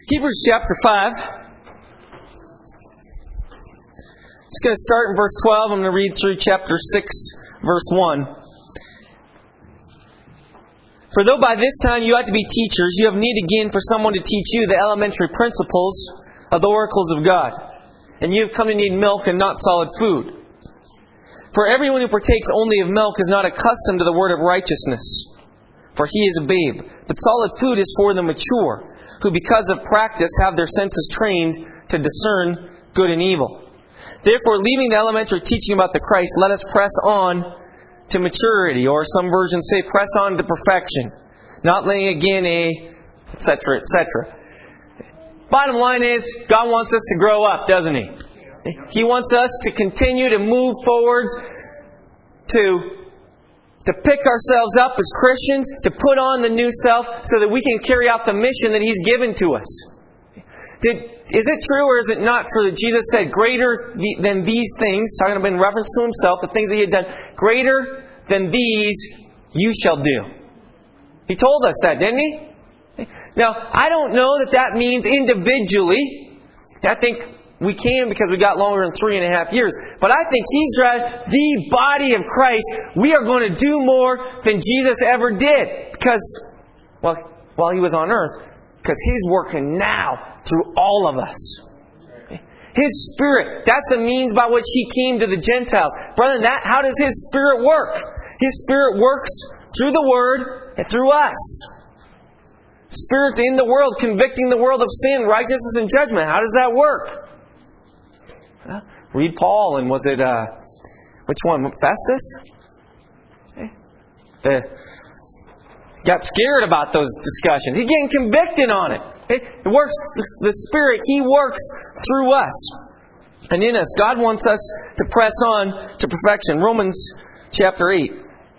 Hebrews chapter 5. Just going to start in verse 12. I'm going to read through chapter 6, verse 1. For though by this time you ought to be teachers, you have need again for someone to teach you the elementary principles of the oracles of God. And you have come to need milk and not solid food. For everyone who partakes only of milk is not accustomed to the word of righteousness, for he is a babe. But solid food is for the mature, who because of practice have their senses trained to discern good and evil. Therefore, leaving the elementary teaching about the Christ, let us press on to maturity, or some versions say press on to perfection, not laying again etc., etc. Bottom line is, God wants us to grow up, doesn't He? He wants us to continue to move forwards, to pick ourselves up as Christians, to put on the new self so that we can carry out the mission that He's given to us. Is it true or is it not true that Jesus said, greater than these things, talking about in reference to Himself, the things that He had done, greater than these you shall do? He told us that, didn't He? Now, I don't know that means individually. I think we can because we got longer than 3.5 years. But I think He's driving the body of Christ. We are going to do more than Jesus ever did. Because, well, while He was on earth. Because He's working now through all of us. His Spirit, that's the means by which He came to the Gentiles. Brother, how does His Spirit work? His Spirit works through the Word and through us. Spirit's in the world, convicting the world of sin, righteousness, and judgment. How does that work? Well, read Paul, and was it, which one? Festus? Got scared about those discussions. He's getting convicted on it. It works, the Spirit, He works through us and in us. God wants us to press on to perfection. Romans chapter 8.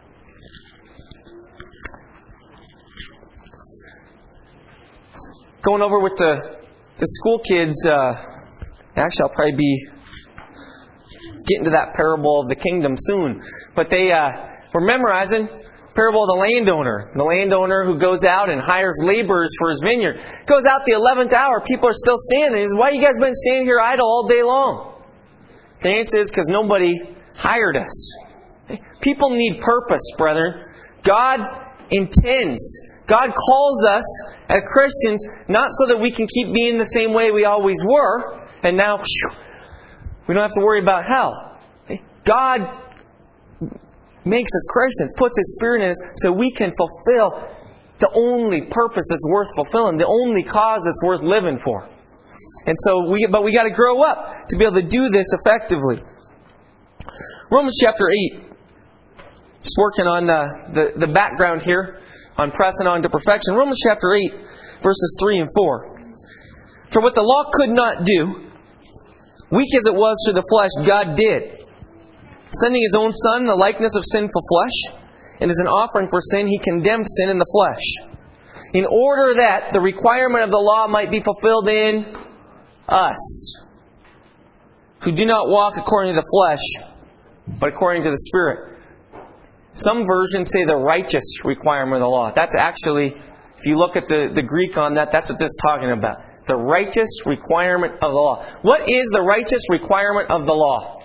Going over with the school kids. Actually, I'll probably be getting to that parable of the kingdom soon. But they were memorizing parable of the landowner. The landowner who goes out and hires laborers for his vineyard. Goes out the 11th hour. People are still standing. He says, why have you guys been standing here idle all day long? The answer is because nobody hired us. People need purpose, brethren. God intends. God calls us as Christians not so that we can keep being the same way we always were, and now we don't have to worry about hell. God makes us Christians, puts His Spirit in us so we can fulfill the only purpose that's worth fulfilling, the only cause that's worth living for. And so, we got to grow up to be able to do this effectively. Romans chapter 8. Just working on the background here on pressing on to perfection. Romans chapter 8, verses 3 and 4. For what the law could not do, weak as it was through the flesh, God did, sending His own Son in the likeness of sinful flesh, and as an offering for sin, He condemned sin in the flesh, in order that the requirement of the law might be fulfilled in us, who do not walk according to the flesh, but according to the Spirit. Some versions say the righteous requirement of the law. That's actually, if you look at the Greek on that, that's what this is talking about. The righteous requirement of the law. What is the righteous requirement of the law?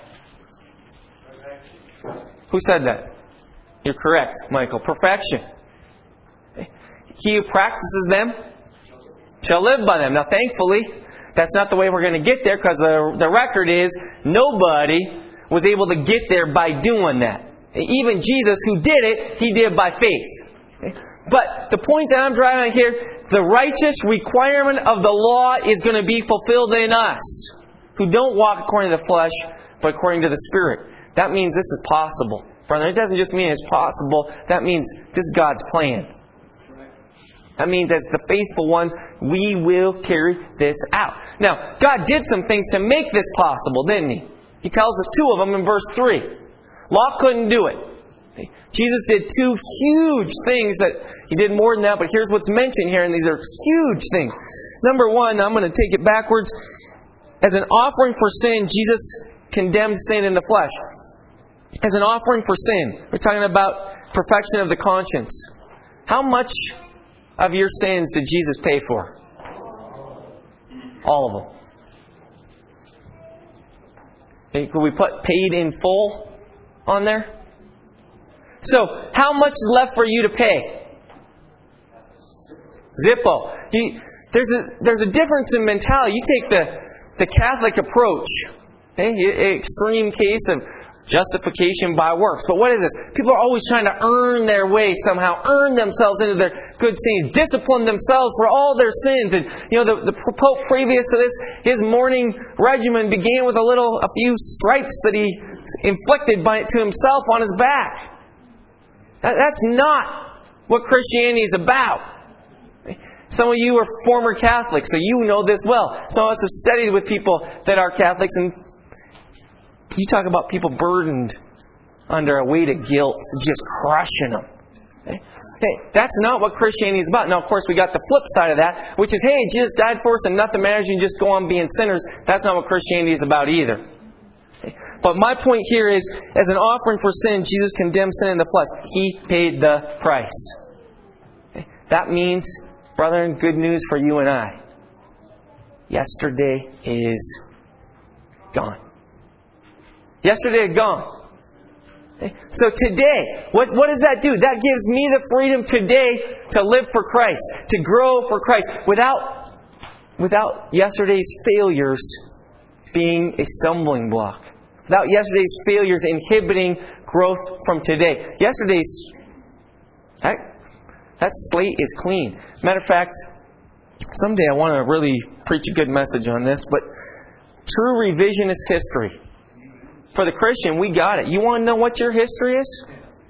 Who said that? You're correct, Michael. Perfection. He who practices them shall live by them. Now, thankfully, that's not the way we're going to get there, because the record is nobody was able to get there by doing that. Even Jesus, who did it, He did by faith. But the point that I'm driving at here, the righteous requirement of the law is going to be fulfilled in us, who don't walk according to the flesh, but according to the Spirit. That means this is possible. Brother, it doesn't just mean it's possible. That means this is God's plan. That means as the faithful ones, we will carry this out. Now, God did some things to make this possible, didn't He? He tells us two of them in verse 3. Law couldn't do it. Jesus did two huge things that He did more than that, but here's what's mentioned here, and these are huge things. Number one, I'm going to take it backwards. As an offering for sin, Jesus condemned sin in the flesh. As an offering for sin. We're talking about perfection of the conscience. How much of your sins did Jesus pay for? All of them. Okay, could we put paid in full on there? So, how much is left for you to pay? Zippo. There's a difference in mentality. You take the Catholic approach. Okay? Extreme case of justification by works. But what is this? People are always trying to earn their way somehow, earn themselves into their good sins, discipline themselves for all their sins. And the Pope previous to this, his morning regimen began with a few stripes that he inflicted to himself on his back. That's not what Christianity is about. Some of you are former Catholics, so you know this well. Some of us have studied with people that are Catholics, and you talk about people burdened under a weight of guilt, just crushing them. Hey, that's not what Christianity is about. Now, of course, we got the flip side of that, which is, hey, Jesus died for us and nothing matters, you just go on being sinners. That's not what Christianity is about either. But my point here is, as an offering for sin, Jesus condemned sin in the flesh. He paid the price. That means, brethren, good news for you and I. Yesterday is gone. Yesterday is gone. So today, what does that do? That gives me the freedom today to live for Christ, to grow for Christ, without yesterday's failures being a stumbling block. Without yesterday's failures inhibiting growth from today. That slate is clean. Matter of fact, someday I want to really preach a good message on this, but true revisionist history. For the Christian, we got it. You want to know what your history is?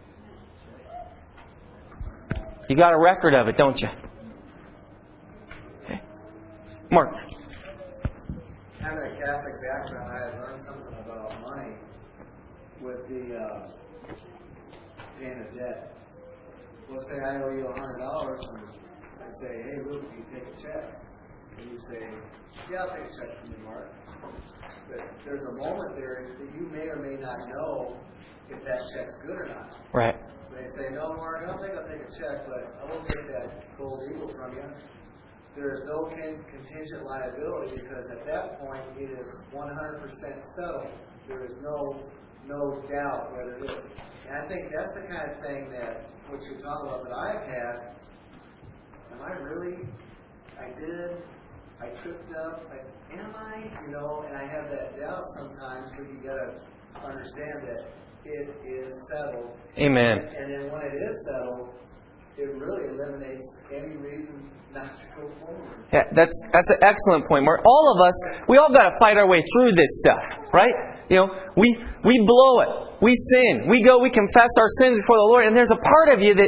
You got a record of it, don't you? Okay. Mark. Having a Catholic background, I had learned something about money with the paying a debt. Let's say I owe you $100, and I say, hey, Luke, can you take a check? And you say, yeah, I'll take a check from you, Mark. But there's a moment there that you may or may not know if that check's good or not. Right. They say, no, Mark, I don't think I'll take a check, but I won't take that gold eagle from you. There is no contingent liability because at that point it is 100% settled. There is no doubt whether it is. And I think that's the kind of thing that what you're talking about that I've had. Am I really? I did. I tripped up. Am I? And I have that doubt sometimes. So you got to understand that it is settled. Amen. And then when it is settled, it really eliminates any reason not to go forward. Yeah, that's an excellent point, Mark. All of us, we all got to fight our way through this stuff, right? We blow it. We sin. We confess our sins before the Lord, and there's a part of you that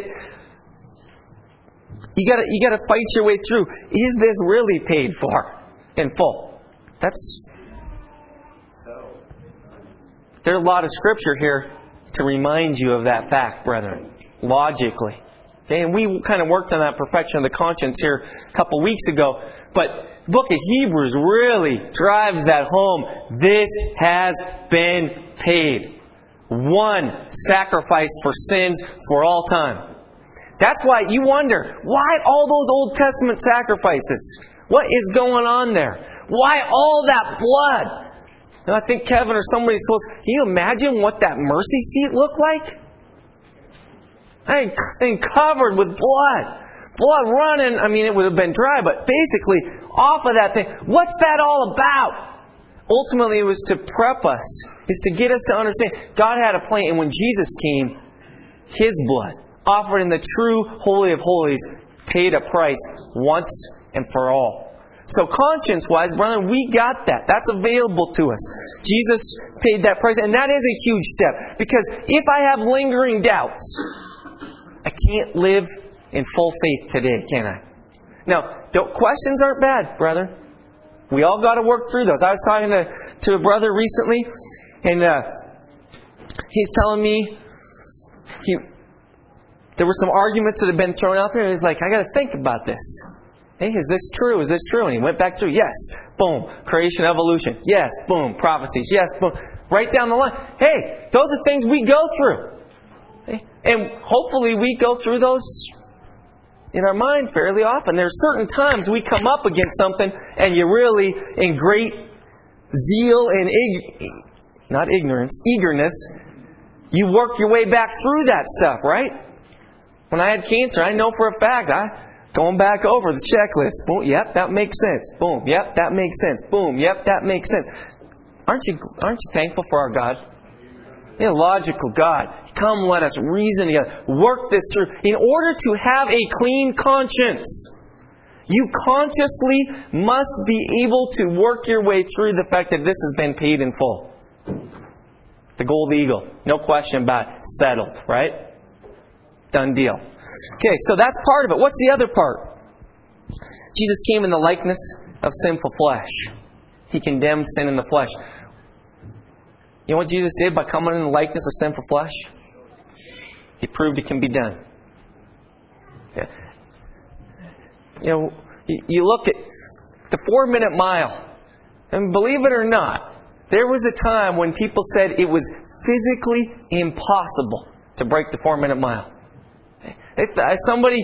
you got to fight your way through. Is this really paid for in full? There's a lot of scripture here to remind you of that fact, brethren, logically. Okay, and we kind of worked on that perfection of the conscience here a couple weeks ago. But the book of Hebrews really drives that home. This has been paid. One sacrifice for sins for all time. That's why you wonder, why all those Old Testament sacrifices? What is going on there? Why all that blood? And I think Kevin or somebody says, can you imagine what that mercy seat looked like? And covered with blood. Blood running. I mean, it would have been dry, but basically off of that thing. What's that all about? Ultimately, it was to prep us. It's to get us to understand God had a plan. And when Jesus came, His blood, offered in the true Holy of Holies, paid a price once and for all. So conscience-wise, brother, we got that. That's available to us. Jesus paid that price. And that is a huge step. Because if I have lingering doubts, I can't live in full faith today, can I? Now, questions aren't bad, brother. We all got to work through those. I was talking to a brother recently, and he's telling me there were some arguments that had been thrown out there, and he's like, I got to think about this. Hey, is this true? Is this true? And he went back through. Yes. Boom. Creation, evolution. Yes. Boom. Prophecies. Yes. Boom. Right down the line. Hey, those are things we go through. And hopefully we go through those in our mind fairly often. There's certain times we come up against something and you really, in great zeal and eagerness, you work your way back through that stuff, right? When I had cancer, I know for a fact, going back over the checklist. Boom, yep, that makes sense. Boom, yep, that makes sense. Boom, yep, that makes sense. Aren't you thankful for our God? He's a logical God. Come, let us reason together. Work this through. In order to have a clean conscience, you consciously must be able to work your way through the fact that this has been paid in full. The gold eagle. No question about it. Settled, right? Done deal. Okay, so that's part of it. What's the other part? Jesus came in the likeness of sinful flesh. He condemned sin in the flesh. You know what Jesus did by coming in the likeness of sinful flesh? He proved it can be done. Yeah. You know, you look at the 4-minute mile, and believe it or not, there was a time when people said it was physically impossible to break the 4-minute mile. If somebody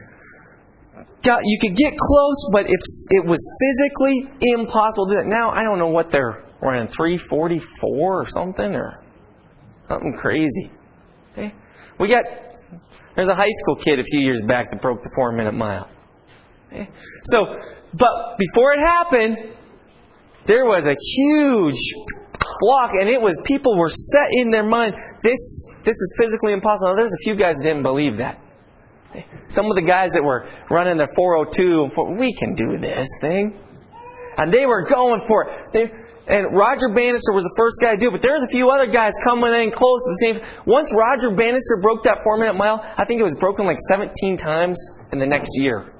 you could get close, but if it was physically impossible to do it. Now, I don't know what they're running, 3:44 or something, or something crazy. Okay? There's a high school kid a few years back that broke the 4-minute mile. Okay? But before it happened, there was a huge block, and people were set in their mind, this is physically impossible. Now, there's a few guys that didn't believe that. Some of the guys that were running their 4:02, we can do this thing. And they were going for it. And Roger Bannister was the first guy to do it, but there was a few other guys coming in close to the same. Once Roger Bannister broke that 4-minute mile, I think it was broken like 17 times in the next year.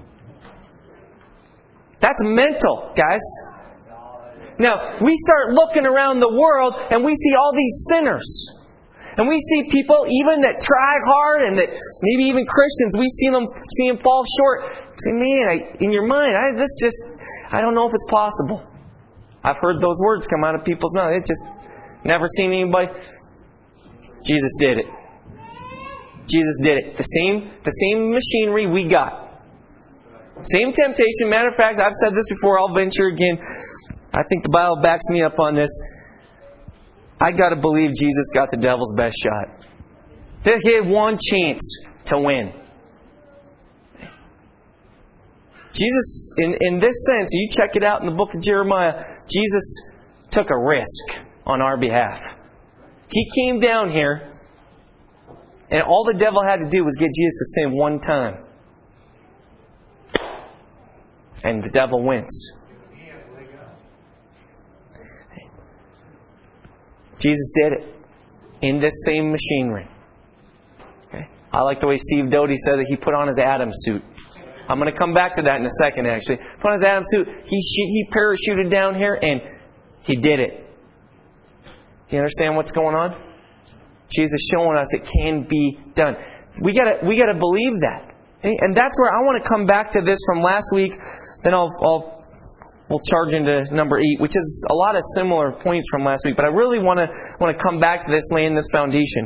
That's mental, guys. Now, we start looking around the world and we see all these sinners. And we see people even that try hard and that maybe even Christians, we see them fall short. Say, man, in your mind, I don't know if it's possible. I've heard those words come out of people's mouths. It's just never seen anybody. Jesus did it. Jesus did it. The same machinery we got. Same temptation. Matter of fact, I've said this before, I'll venture again. I think the Bible backs me up on this. I got to believe Jesus got the devil's best shot. He had one chance to win. Jesus, in this sense, you check it out in the book of Jeremiah, Jesus took a risk on our behalf. He came down here, and all the devil had to do was get Jesus to sin one time. And the devil wins. Jesus did it in this same machinery. Okay? I like the way Steve Doty said that he put on his Adam suit. I'm going to come back to that in a second, actually. Put on his Adam suit. He parachuted down here and he did it. You understand what's going on? Jesus showing us it can be done. We got to believe that. Okay? And that's where I want to come back to this from last week. Then we'll charge into number 8, which is a lot of similar points from last week. But I really want to come back to this, laying this foundation.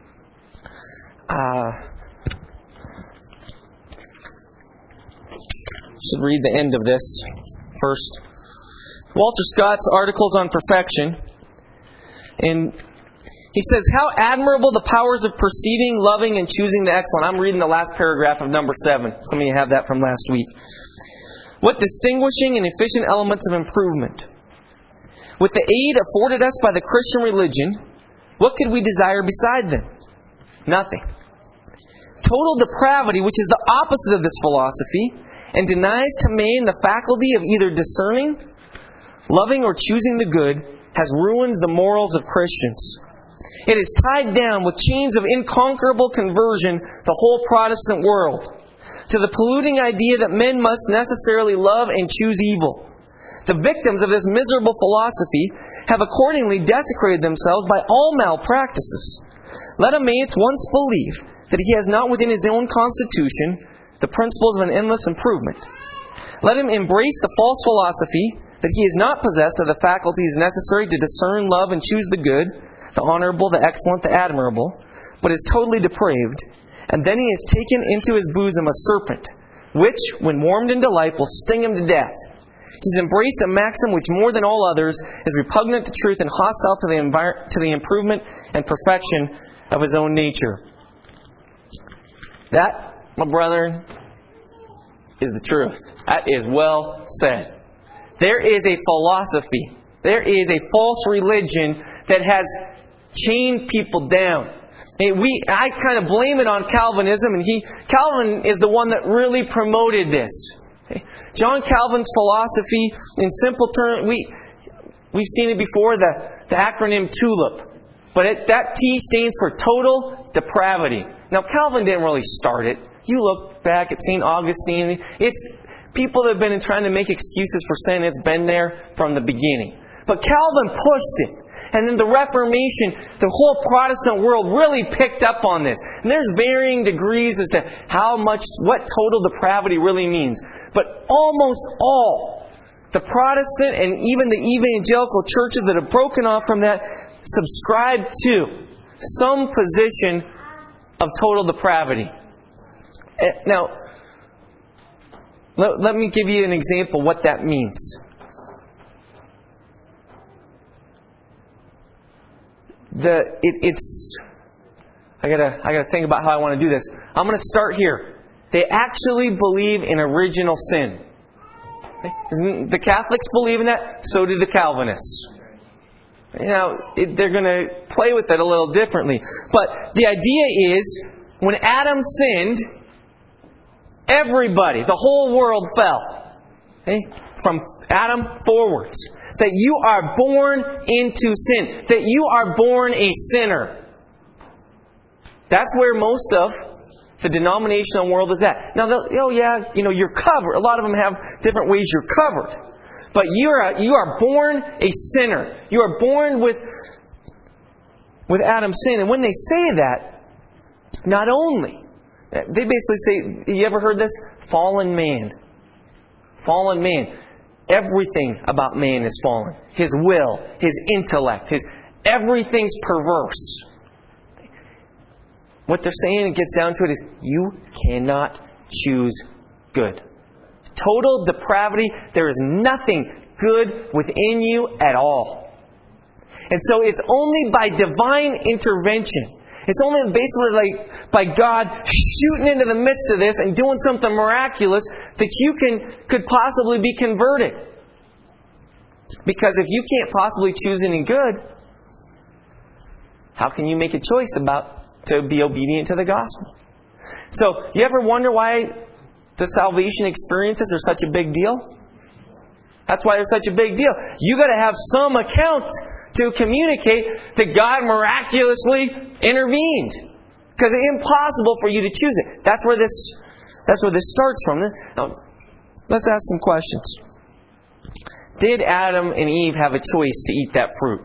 Should read the end of this first. Walter Scott's Articles on Perfection. And he says, how admirable the powers of perceiving, loving, and choosing the excellent. I'm reading the last paragraph of number 7. Some of you have that from last week. What distinguishing and efficient elements of improvement. With the aid afforded us by the Christian religion, what could we desire beside them? Nothing. Total depravity, which is the opposite of this philosophy, and denies to man the faculty of either discerning, loving, or choosing the good, has ruined the morals of Christians. It has tied down with chains of inconquerable conversion the whole Protestant world, to the polluting idea that men must necessarily love and choose evil. The victims of this miserable philosophy have accordingly desecrated themselves by all malpractices. Let a man once believe that he has not within his own constitution the principles of an endless improvement. Let him embrace the false philosophy that he is not possessed of the faculties necessary to discern, love, and choose the good, the honorable, the excellent, the admirable, but is totally depraved. And then he has taken into his bosom a serpent, which, when warmed into life, will sting him to death. He's embraced a maxim which, more than all others, is repugnant to truth and hostile to the improvement and perfection of his own nature. That, my brethren, is the truth. That is well said. There is a philosophy, there is a false religion that has chained people down. I kind of blame it on Calvinism, and Calvin is the one that really promoted this. John Calvin's philosophy, in simple terms, we've seen it before, the acronym TULIP. But that T stands for total depravity. Now, Calvin didn't really start it. You look back at St. Augustine, it's people that have been trying to make excuses for sin. It's been there from the beginning. But Calvin pushed it. And then the Reformation, the whole Protestant world really picked up on this. And there's varying degrees as to what total depravity really means. But almost all the Protestant and even the evangelical churches that have broken off from that subscribe to some position of total depravity. Now, let me give you an example of what that means. I gotta think about how I want to do this. I'm going to start here. They actually believe in original sin. The Catholics believe in that. So do the Calvinists. They're going to play with it a little differently. But the idea is, when Adam sinned, everybody, the whole world fell. From Adam forwards. That you are born into sin. That you are born a sinner. That's where most of the denominational world is at. Now, you're covered. A lot of them have different ways you're covered. But you are born a sinner. You are born with Adam's sin. And when they say that, not only, they basically say, you ever heard this? Fallen man. Fallen man. Everything about man is fallen. His will, his intellect, everything's perverse. What they're saying, it gets down to it, is you cannot choose good. Total depravity. There is nothing good within you at all. And so it's only by divine intervention. It's only basically by God shooting into the midst of this and doing something miraculous that you could possibly be converted. Because if you can't possibly choose any good, how can you make a choice to be obedient to the gospel? So, you ever wonder why the salvation experiences are such a big deal? That's why they're such a big deal. You got to have some account to communicate that God miraculously intervened, because it's impossible for you to choose it. That's where this starts from. Now, let's ask some questions. Did Adam and Eve have a choice to eat that fruit?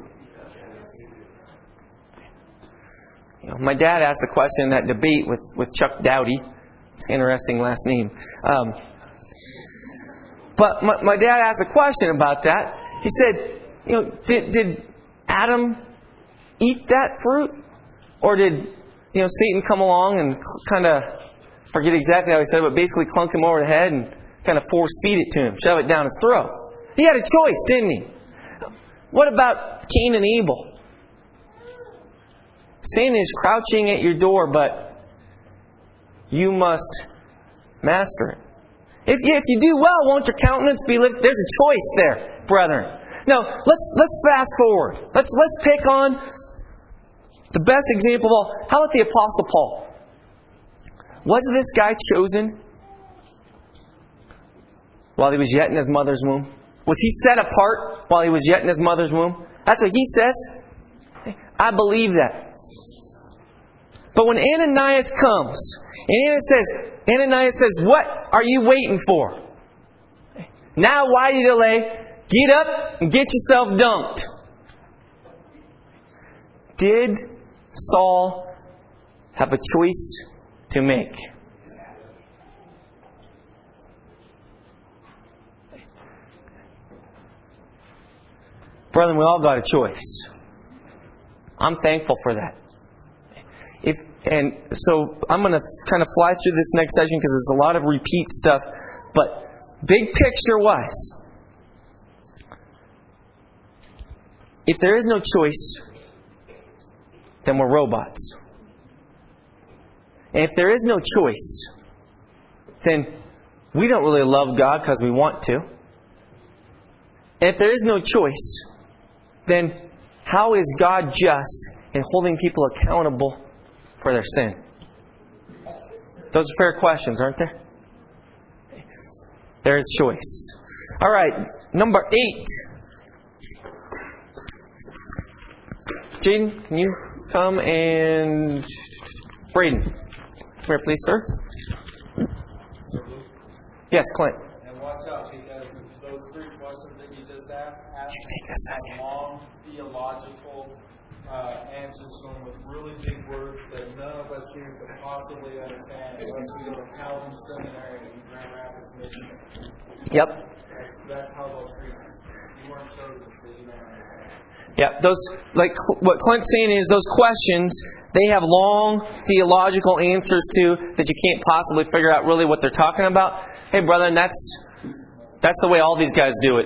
My dad asked a question in that debate with Chuck Dowdy. It's an interesting last name. But my dad asked a question about that. He said, did Adam eat that fruit? Or did Satan come along and kind of, forget exactly how he said it, but basically clunk him over the head and kind of force feed it to him, shove it down his throat? He had a choice, didn't he? What about Cain and Abel? Sin is crouching at your door, but you must master it. If you do well, won't your countenance be lifted? There's a choice there, brethren. Now, let's fast forward. Let's pick on the best example of all. How about the Apostle Paul? Was this guy chosen while he was yet in his mother's womb? Was he set apart while he was yet in his mother's womb? That's what he says. I believe that. But when Ananias comes, Ananias says, what are you waiting for? Now why do you delay? Get up and get yourself dunked. Did Saul have a choice to make? Brethren, we all got a choice. I'm thankful for that. And so I'm going to kind of fly through this next section because it's a lot of repeat stuff. But big picture wise, if there is no choice, then we're robots. And if there is no choice, then we don't really love God because we want to. And if there is no choice, then how is God just in holding people accountable for their sin? Those are fair questions, aren't there? There is choice. All right, number 8. Jaden, can you come, and Braden. Come here, please, sir. Yes, Clint. And watch out, because those 3 questions that you just asked have long theological answers, some with really big words that none of us here could possibly understand unless we go to Calvin Seminary in Grand Rapids, Michigan. Yep. That's how those treat you. You weren't chosen, so you don't understand. Yeah, those, like what Clint's saying is those questions, they have long theological answers to that you can't possibly figure out really what they're talking about. Hey, brother, and that's the way all these guys do it.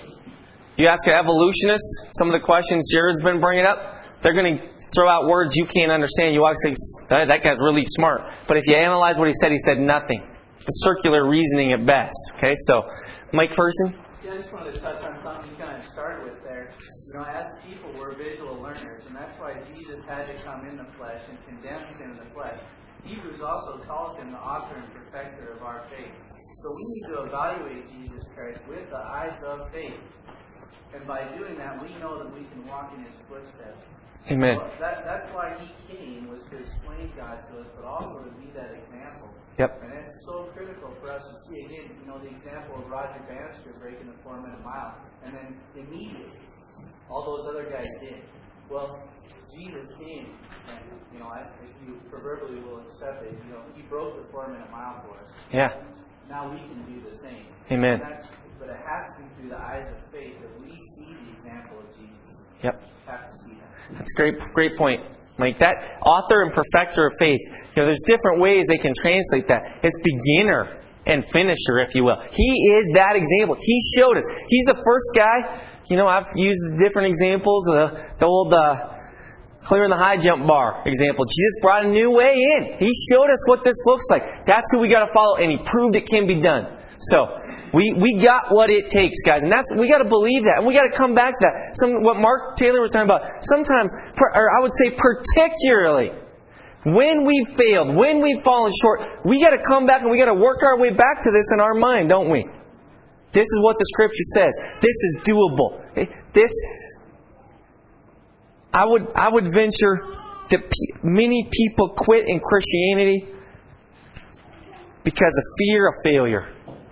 You ask an evolutionist some of the questions Jared's been bringing up, they're going to throw out words you can't understand. You always think, that guy's really smart. But if you analyze what he said nothing. It's circular reasoning at best. Okay, so Mike Person? Yeah, I just wanted to touch on something you kind of started with there. As people, we're visual learners, and that's why Jesus had to come in the flesh and condemn sin in the flesh. Hebrews also calls him the author and perfecter of our faith. So we need to evaluate Jesus Christ with the eyes of faith. And by doing that, we know that we can walk in His footsteps. Amen. So that's why He came, was to explain God to us, but also to be that example. Yep. And it's so critical for us to see, again, the example of Roger Bannister breaking the 4-minute mile. And then immediately, all those other guys did. Well, Jesus came, and, if you proverbially will accept it, He broke the 4-minute mile for us. Yeah. Now we can do the same. Amen. But it has to be through the eyes of faith that we see the example of Jesus. Yep. We have to see that. That's a great point, Mike. That author and perfecter of faith, there's different ways they can translate that. It's beginner and finisher, if you will. He is that example. He showed us. He's the first guy. I've used different examples. The old clearing the high jump bar example. Jesus brought a new way in. He showed us what this looks like. That's who we got to follow, and He proved it can be done. So we got what it takes, guys, and we got to believe that, and we got to come back to that. What Mark Taylor was talking about. Sometimes, or I would say particularly, when we've failed, when we've fallen short, we got to come back and we got to work our way back to this in our mind, don't we? This is what the Scripture says. This is doable. I would venture that many people quit in Christianity because of fear of failure.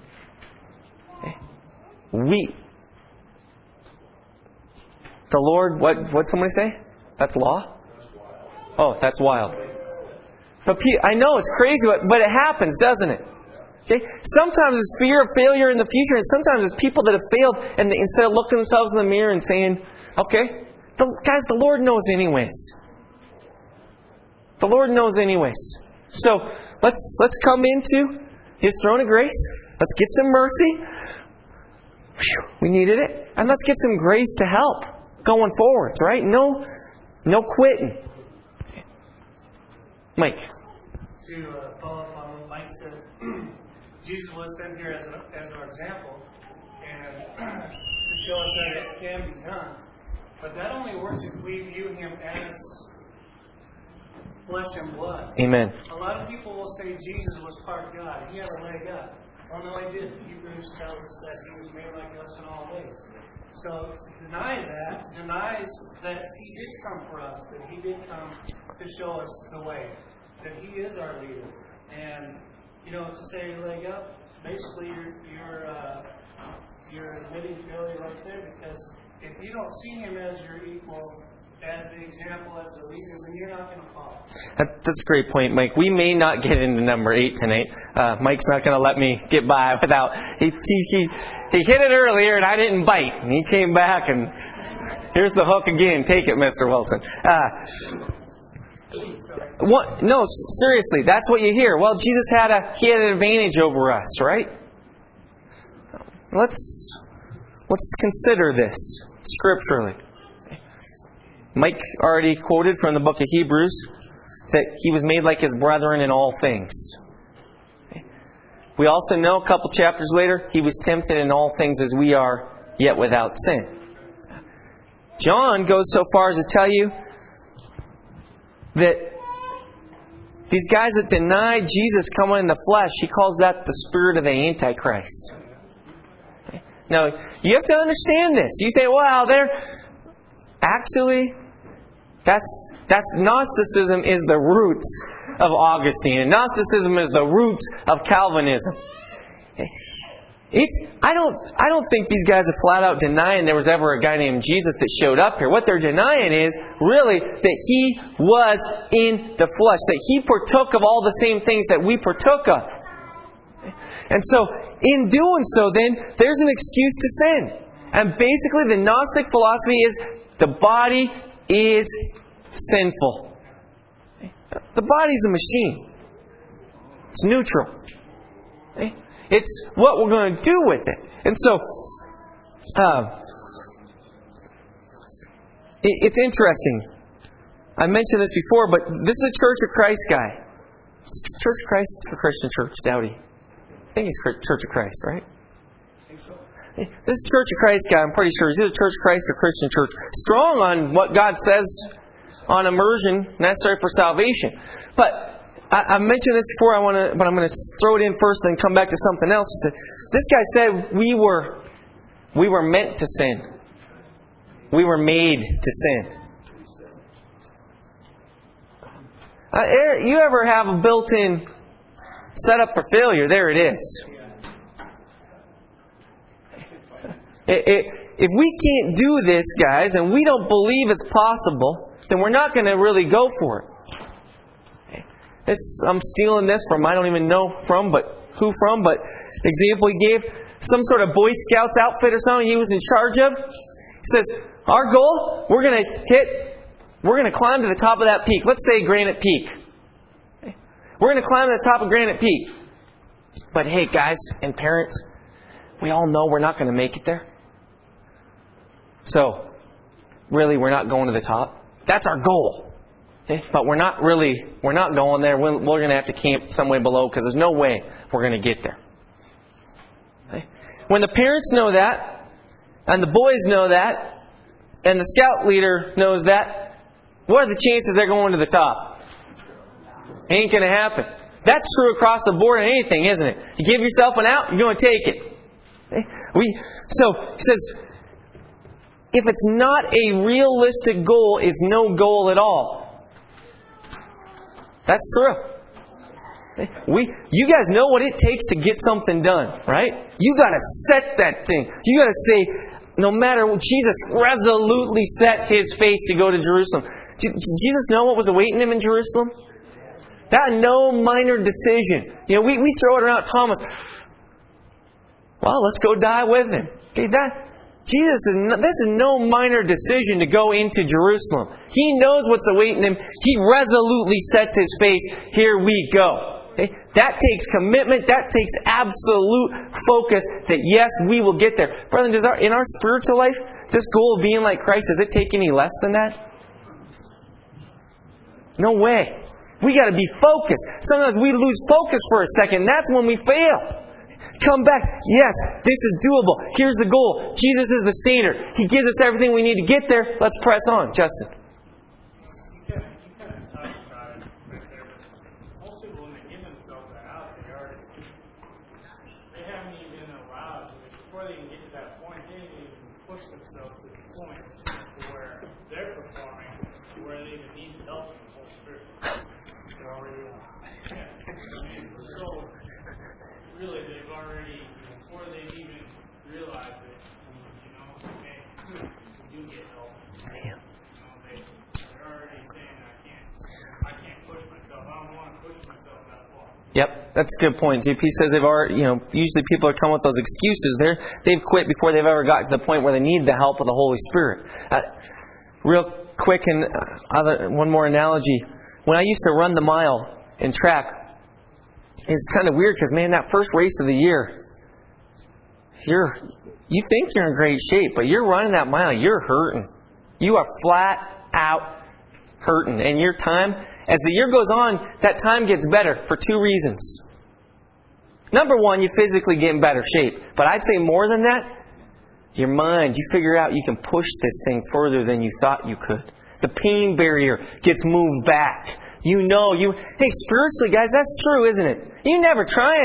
The Lord, what'd somebody say? That's law? Oh, that's wild. But I know it's crazy, but it happens, doesn't it? Okay? Sometimes it's fear of failure in the future, and sometimes it's people that have failed, and instead of looking themselves in the mirror and saying, okay, guys, the Lord knows anyways. The Lord knows anyways. So, let's come into His throne of grace. Let's get some mercy. We needed it. And let's get some grace to help going forwards, right? No quitting. Mike. To follow up on what Mike said, Jesus was sent here as our example and to show us that it can be done. But that only works if we view Him as flesh and blood. Amen. A lot of people will say Jesus was part God. He had a leg up. Oh, no, He didn't. Hebrews tells us that He was made like us in all ways. So to deny that denies that He did come for us, that He did come to show us the way, that He is our leader. And, to say leg up, basically you're admitting failure right there, because if you don't see Him as your equal, as the example, as the leader, then you're not going to follow. That's a great point, Mike. We may not get into number 8 tonight. Mike's not going to let me get by without... He hit it earlier, and I didn't bite. And he came back, and here's the hook again. Take it, Mr. Wilson. What? No, seriously, that's what you hear. Well, Jesus had an advantage over us, right? Let's consider this scripturally. Mike already quoted from the book of Hebrews that he was made like his brethren in all things. We also know a couple chapters later, he was tempted in all things as we are, yet without sin. John goes so far as to tell you that these guys that deny Jesus coming in the flesh, he calls that the spirit of the Antichrist. Now, you have to understand this. You think, wow, actually, that's Gnosticism is the roots of Augustine. And Gnosticism is the roots of Calvinism. I don't think these guys are flat out denying there was ever a guy named Jesus that showed up here. What they're denying is really that He was in the flesh, that He partook of all the same things that we partook of. And so, in doing so, then, there's an excuse to sin. And basically, the Gnostic philosophy is the body is sinful. The body's a machine. It's neutral. It's what we're going to do with it. And so, it's interesting. I mentioned this before, but this is a Church of Christ guy. Church of Christ or Christian Church? Dowdy. I think he's Church of Christ, right? This is Church of Christ guy, I'm pretty sure. He's either Church of Christ or Christian Church. Strong on what God says on immersion necessary for salvation. But I mentioned this before, but I'm going to throw it in first and then come back to something else. This guy said we were meant to sin. We were made to sin. You ever have a built-in setup for failure? There it is. If we can't do this, guys, and we don't believe it's possible, then we're not going to really go for it. I'm stealing this from, I don't even know who from, but the example he gave, some sort of Boy Scouts outfit or something he was in charge of. He says, our goal, we're going to climb to the top of that peak. Let's say Granite Peak. We're going to climb to the top of Granite Peak. But hey, guys and parents, we all know we're not going to make it there. So, really, we're not going to the top. That's our goal. But we're not going there. We're going to have to camp some way below because there's no way we're going to get there. When the parents know that, and the boys know that, and the scout leader knows that, what are the chances they're going to the top? Ain't going to happen. That's true across the board in anything, isn't it? You give yourself an out, you're going to take it. So, he says, if it's not a realistic goal, it's no goal at all. That's true. You guys know what it takes to get something done, right? You got to set that thing. You got to say, no matter what, Jesus resolutely set His face to go to Jerusalem. Did Jesus know what was awaiting Him in Jerusalem? That no minor decision. We throw it around Thomas. Well, let's go die with Him. Okay, this is no minor decision to go into Jerusalem. He knows what's awaiting Him. He resolutely sets His face. Here we go. Okay? That takes commitment. That takes absolute focus that yes, we will get there. Brethren, in our spiritual life, this goal of being like Christ, does it take any less than that? No way. We got to be focused. Sometimes we lose focus for a second. That's when we fail. Come back. Yes, this is doable. Here's the goal. Jesus is the standard. He gives us everything we need to get there. Let's press on. Justin. You kind of talked about it right there, but most people, when they give themselves out, they haven't even allowed, before they can get to that point, they didn't even push themselves to the point where they're performing, where they even need help from the Holy Spirit. They're already on. So, really, they've already, before they even realize it, okay, we do get help. They're already saying, I can't push myself. I don't want to push myself that far. Yep, that's a good point. JP says they've already, usually people are coming with those excuses. They've quit before they've ever got to the point where they need the help of the Holy Spirit. Real quick, and one more analogy. when I used to run the mile in track, it's kind of weird because, man, that first race of the year, you think you're in great shape, but you're running that mile, you're hurting. You are flat out hurting. And your time, as the year goes on, that time gets better for two reasons. Number one, you physically get in better shape. But I'd say more than that, your mind, you figure out you can push this thing further than you thought you could. The pain barrier gets moved back. Hey, spiritually, guys, that's true, isn't it? You never trying.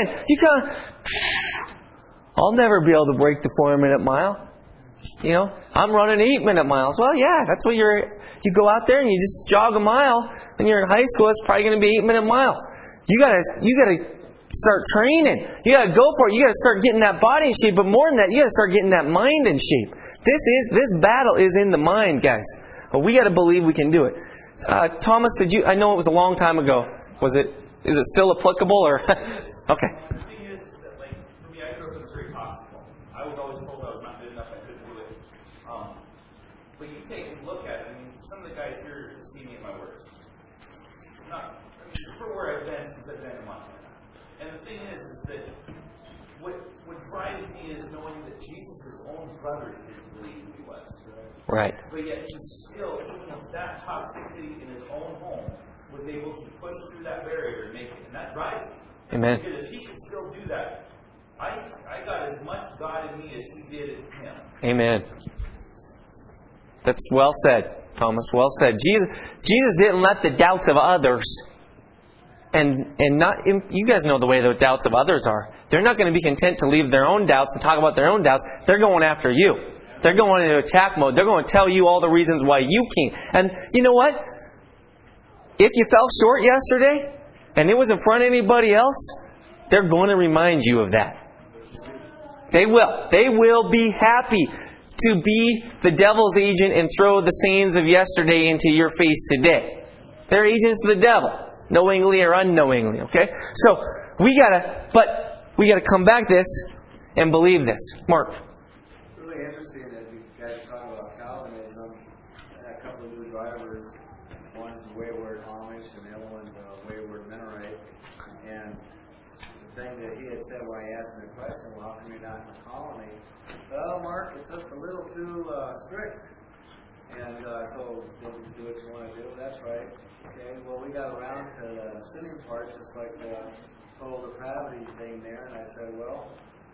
I'll never be able to break the 4-minute mile. I'm running 8-minute miles. Well, yeah, that's what you go out there and you just jog a mile. When you're in high school, it's probably going to be 8-minute mile. You gotta start training. You gotta go for it. You gotta start getting that body in shape. But more than that, you gotta start getting that mind in shape. This battle is in the mind, guys. But we gotta believe we can do it. Thomas, I know it was a long time ago. Is it still applicable or? Okay. The thing is that, for me, I grew up in a very hospital. I was always told I was not good enough, I couldn't do it. But you take a look at it, some of the guys here see me at my worst. For where I've been since I've been in Montana. And the thing is that what drives me is knowing that Jesus' own brothers didn't believe who he was. Right. But yet he still, even with that toxicity in his own home, was able to push through that barrier and make it. And that drives me. Amen. Because if he can still do that, I got as much God in me as he did in him. Amen. That's well said, Thomas. Well said. Jesus didn't let the doubts of others and not. You guys know the way the doubts of others are. They're not going to be content to leave their own doubts and talk about their own doubts. They're going after you. They're going into attack mode. They're going to tell you all the reasons why you can't. And you know what? If you fell short yesterday and it was in front of anybody else, they're going to remind you of that. They will. They will be happy to be the devil's agent and throw the sayings of yesterday into your face today. They're agents of the devil, knowingly or unknowingly. Okay? So we gotta come back this and believe this. Mark. It's really interesting that you guys talk about Calvinism. A couple of new drivers. One's a wayward Amish and the other one's a wayward Mennonite. And the thing that he had said when I asked him the question, well, how come you're not in the colony? Well, Mark, it's a little too strict. And so do what you want to do. That's right. Okay, well, we got around to the sinning part, just like the total depravity thing there. And I said, well,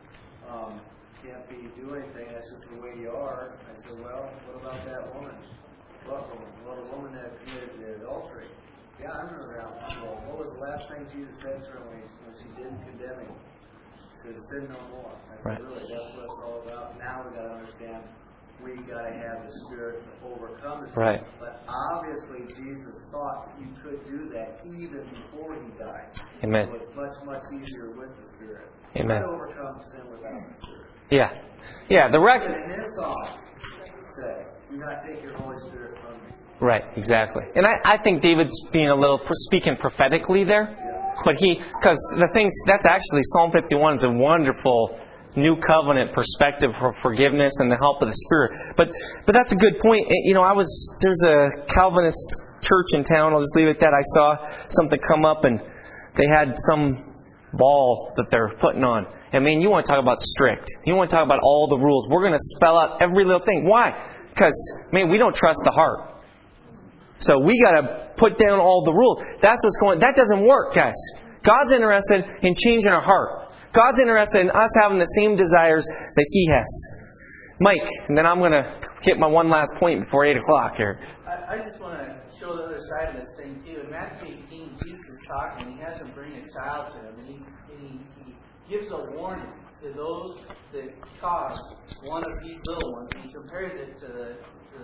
can't be doing anything. That's just the way you are. I said, well, what about that woman? Well, the woman that committed the adultery. Yeah, I remember that one. Well, what was the last thing Jesus said to her when she didn't condemn him? She said, sin no more. I said, really, that's what it's all about. Now we got to understand we got to have the Spirit to overcome the sin. Right. But obviously, Jesus thought you could do that even before he died. Amen. So it's much, much easier with the Spirit. Amen. You can't overcome sin without the Spirit. Yeah. Yeah, the record. And in his song, said, do not take your Holy Spirit from me. Right, exactly. And I think David's being a little speaking prophetically there. But because the things, that's actually, Psalm 51 is a wonderful new covenant perspective for forgiveness and the help of the Spirit. But that's a good point. There's a Calvinist church in town, I'll just leave it at that. I saw something come up and they had some ball that they're putting on. And man, you want to talk about strict. You want to talk about all the rules. We're going to spell out every little thing. Why? Because, man, we don't trust the heart. So we got to put down all the rules. That's what's going on. That doesn't work, guys. God's interested in changing our heart. God's interested in us having the same desires that He has. Mike, and then I'm going to hit my one last point before 8 o'clock here. I just want to show the other side of this thing, too. In Matthew 18, Jesus is talking, and he has them bring a child to him, and he gives a warning to those that cause one of these little ones. He compares it to the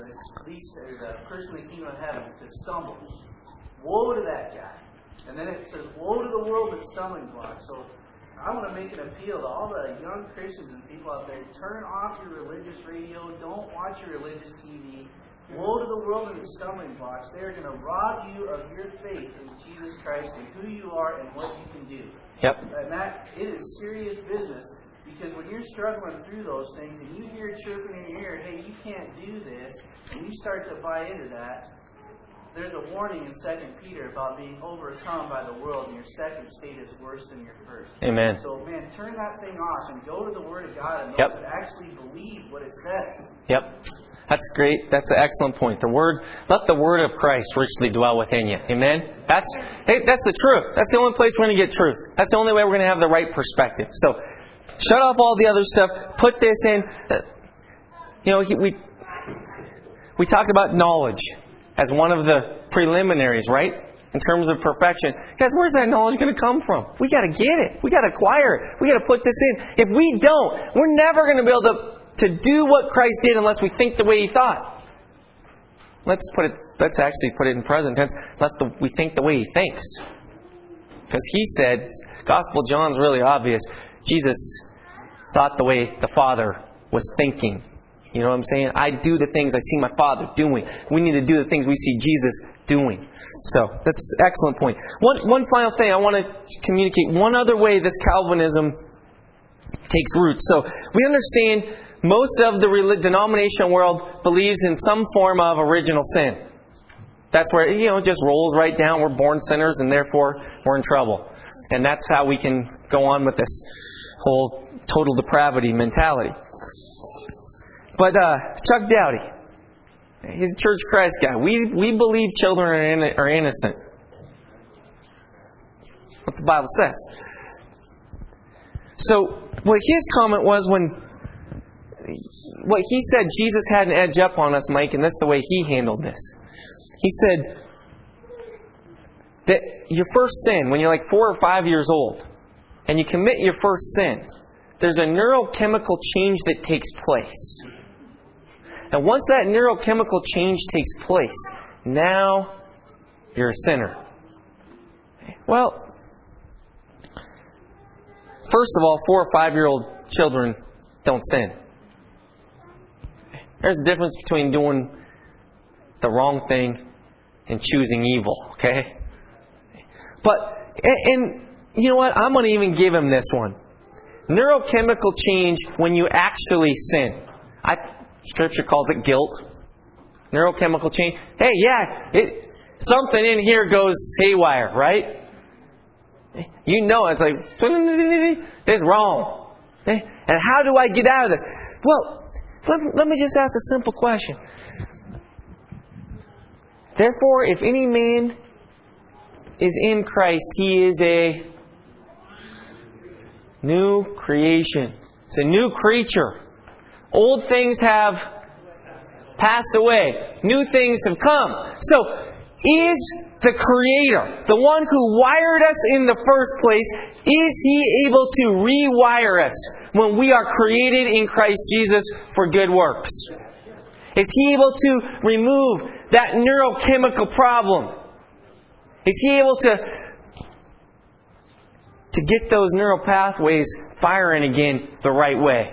person in the kingdom of heaven to stumble. Woe to that guy. And then it says, woe to the world that's stumbling blocks. So I want to make an appeal to all the young Christians and people out there. Turn off your religious radio. Don't watch your religious TV. Woe to the world and its stumbling blocks. They are going to rob you of your faith in Jesus Christ and who you are and what you can do. Yep. And it is serious business. Because when you're struggling through those things and you hear chirping in your ear, hey, you can't do this, and you start to buy into that, there's a warning in 2 Peter about being overcome by the world, and your second state is worse than your first. Amen. So, man, turn that thing off and go to the Word of God and Yep. actually believe what it says. Yep. That's great. That's an excellent point. Let the Word of Christ richly dwell within you. Amen? That's the truth. That's the only place we're going to get truth. That's the only way we're going to have the right perspective. So, shut off all the other stuff. Put this in. We talked about knowledge as one of the preliminaries, right? In terms of perfection. Guys, where's that knowledge going to come from? We got to get it. We got to acquire it. We got to put this in. If we don't, we're never going to be able to do what Christ did unless we think the way He thought. Let's actually put it in present tense. Unless we think the way He thinks. Because He said, Gospel of John's really obvious. Jesus thought the way the Father was thinking. You know what I'm saying? I do the things I see my Father doing. We need to do the things we see Jesus doing. So, that's an excellent point. One final thing I want to communicate. One other way this Calvinism takes root. So, we understand most of the denominational world believes in some form of original sin. That's where, it just rolls right down. We're born sinners and therefore we're in trouble. And that's how we can go on with this whole total depravity mentality. But Chuck Dowdy, he's a Church of Christ guy. We believe children are innocent. What the Bible says. So what his comment was what he said, Jesus had an edge up on us, Mike, and that's the way he handled this. He said that your first sin, when you're like 4 or 5 years old, and you commit your first sin, there's a neurochemical change that takes place. And once that neurochemical change takes place, now you're a sinner. Well, first of all, 4 or 5-year-old children don't sin. There's a difference between doing the wrong thing and choosing evil, okay? And you know what? I'm going to even give him this one. Neurochemical change when you actually sin. Scripture calls it guilt. Neurochemical change. Hey, something in here goes haywire, right? It's like, it's wrong. And how do I get out of this? Well, let me just ask a simple question. Therefore, if any man is in Christ, he is a new creation. It's a new creature. Old things have passed away. New things have come. So, is the Creator, the one who wired us in the first place, is He able to rewire us when we are created in Christ Jesus for good works? Is He able to remove that neurochemical problem? Is He able to get those neural pathways firing again the right way?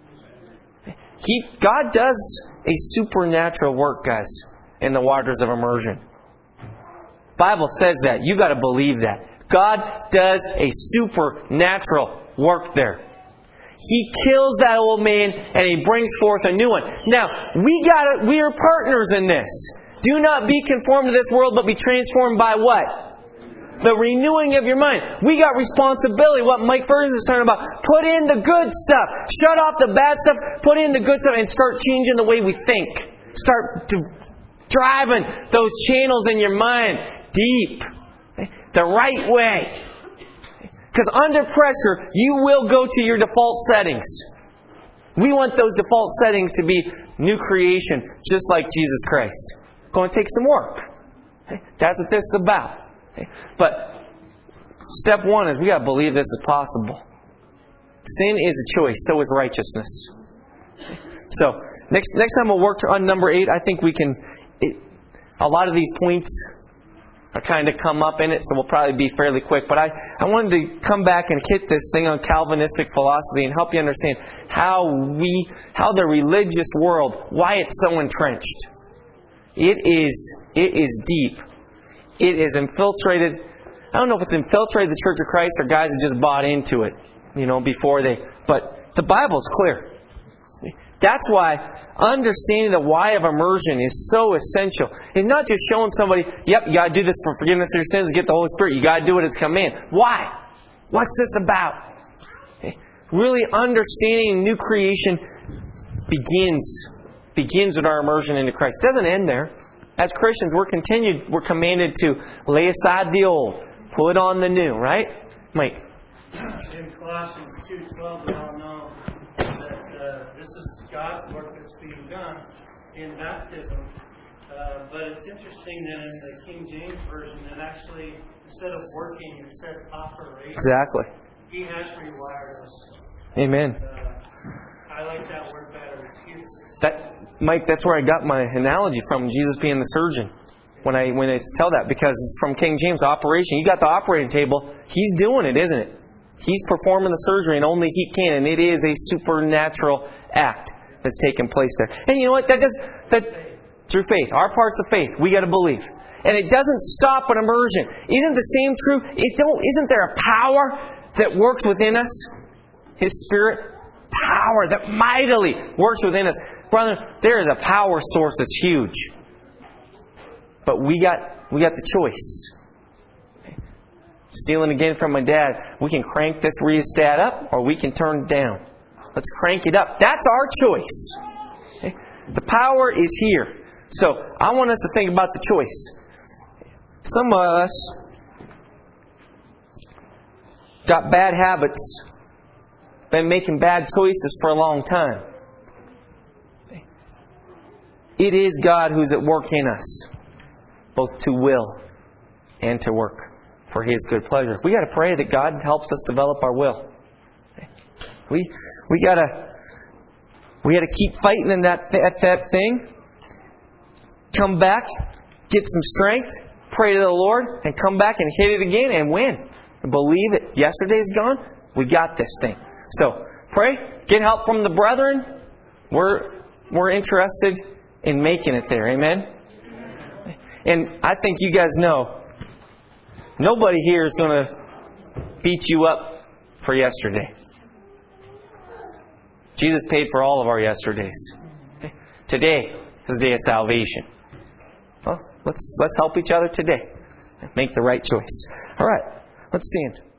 God does a supernatural work, guys, in the waters of immersion. The Bible says that. You've got to believe that. God does a supernatural work there. He kills that old man and He brings forth a new one. Now, we are partners in this. Do not be conformed to this world, but be transformed by what? The renewing of your mind. We got responsibility. What Mike Ferguson is talking about. Put in the good stuff. Shut off the bad stuff. Put in the good stuff and start changing the way we think. Start driving those channels in your mind deep. The right way. Because under pressure, you will go to your default settings. We want those default settings to be new creation, just like Jesus Christ. Going to take some work. That's what this is about. But step one is we got to believe this is possible. Sin is a choice, so is righteousness. So next time we'll work on number 8. I think we can. A lot of these points are kind of come up in it, so we'll probably be fairly quick. But I wanted to come back and hit this thing on Calvinistic philosophy and help you understand how the religious world, why it's so entrenched. It is deep. It is infiltrated. I don't know if it's infiltrated the Church of Christ or guys that just bought into it, before they. But the Bible's clear. That's why understanding the why of immersion is so essential. It's not just showing somebody, yep, you got to do this for forgiveness of your sins, get the Holy Spirit. You got to do it as command. Why? What's this about? Okay. Really understanding new creation begins with our immersion into Christ. It doesn't end there. As Christians, we're commanded to lay aside the old, put on the new, right? Mike. In Colossians 2:12, we all know that this is God's work that's being done in baptism. But it's interesting that in the King James Version, it actually, instead of working, it said operation. Exactly. He has rewired us. Amen. I like that word better. Mike, that's where I got my analogy from, Jesus being the surgeon. When I tell that, because it's from King James, operation. You got the operating table. He's doing it, isn't it? He's performing the surgery, and only He can. And it is a supernatural act that's taking place there. And you know what? That through faith. Our part's of faith. We got to believe. And it doesn't stop at immersion. Isn't the same true? Isn't there a power that works within us? His Spirit. Power that mightily works within us. Brother, there is a power source that's huge. But we got the choice. Stealing again from my dad, we can crank this rheostat up or we can turn it down. Let's crank it up. That's our choice. Okay? The power is here. So, I want us to think about the choice. Some of us got bad habits, been making bad choices for a long time. It is God who's at work in us, both to will and to work for His good pleasure. We got to pray that God helps us develop our will. We got to keep fighting in that thing. Come back, get some strength, pray to the Lord, and come back and hit it again and win. And believe that yesterday's gone. We got this thing. So pray, get help from the brethren. We're interested in making it there. Amen. And I think you guys know, nobody here is going to beat you up for yesterday. Jesus paid for all of our yesterdays. Today is the day of salvation. Well, let's help each other today. Make the right choice. All right, let's stand.